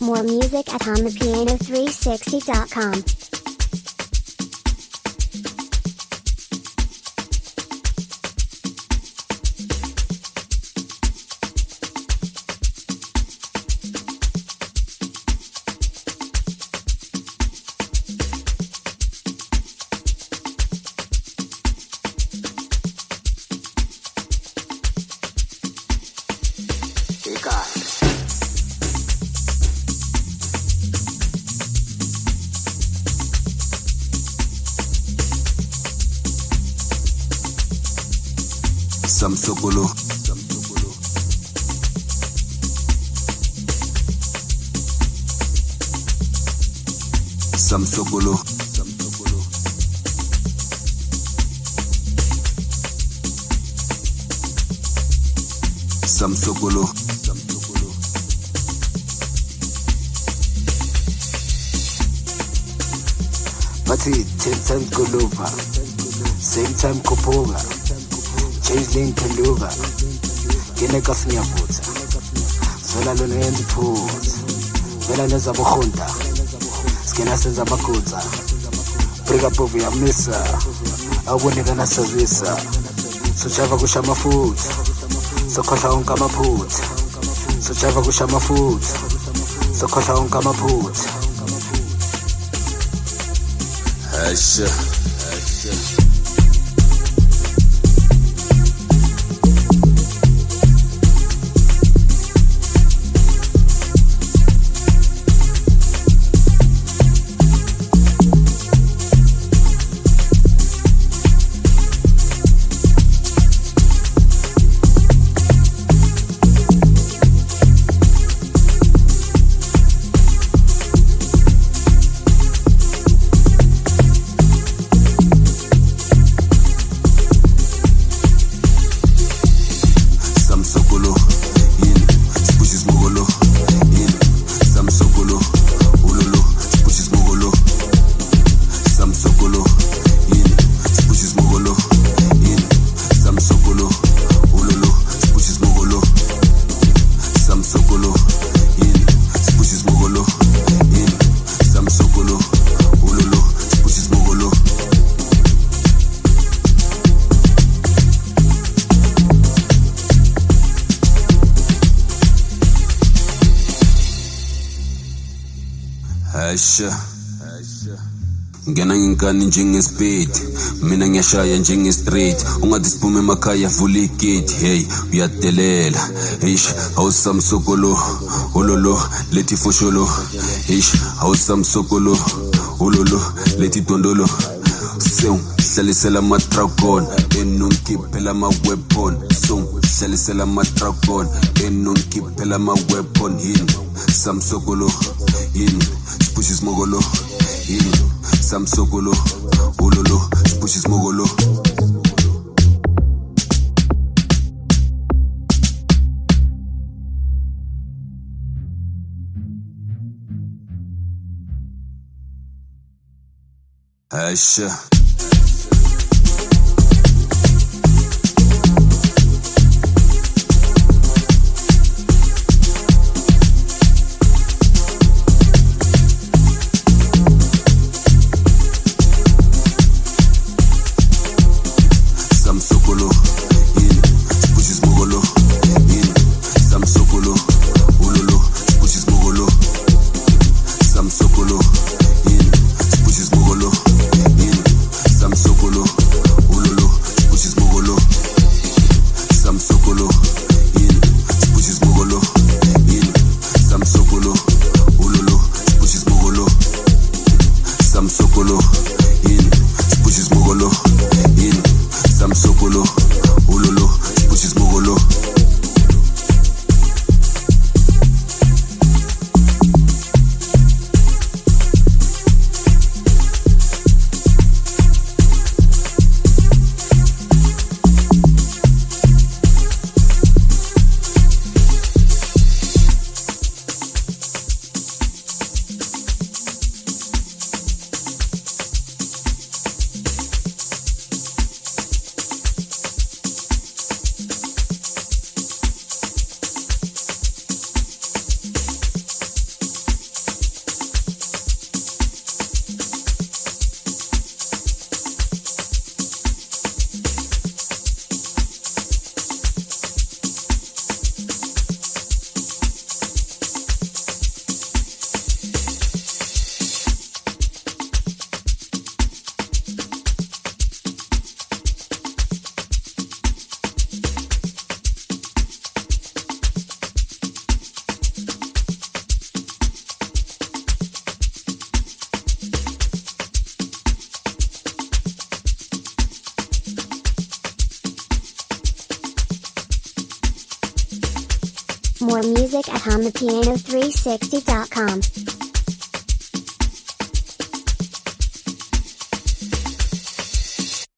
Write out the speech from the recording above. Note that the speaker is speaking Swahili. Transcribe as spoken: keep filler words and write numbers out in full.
More music at on the piano three sixty dot com. Samsokolo Samsokolo Samsokolo Pati ten times Golopa, same time Kopoga. Change lane Penduga, Gene Gasmia Puta, Sola Luna and the Port, Vela Zabohunta, Skinasa Zabakuta, Brigapovia Missa, I wouldn't even answer this, so Chava Gushama food, so Kosha on Kama put, so Chava Gushama food, so Kosha on Kama put. Asha. Asha Ngena ngingani njengespeed mina ngiyashaya njengestreet ungadisiphume emakhaya vuli gate hey uyadelela ish awusamsokolo ololo lethi fosholo ish awusamsokolo ololo lethi dondolo so hlalisela ama dragon enonkiphela ama weapon so hlalisela ama dragon enonkiphela ama weapon yin samsokolo yin pushes mogolo yin samsokolo ololo pushes mogolo Asha More music at hum the piano three sixty dot com.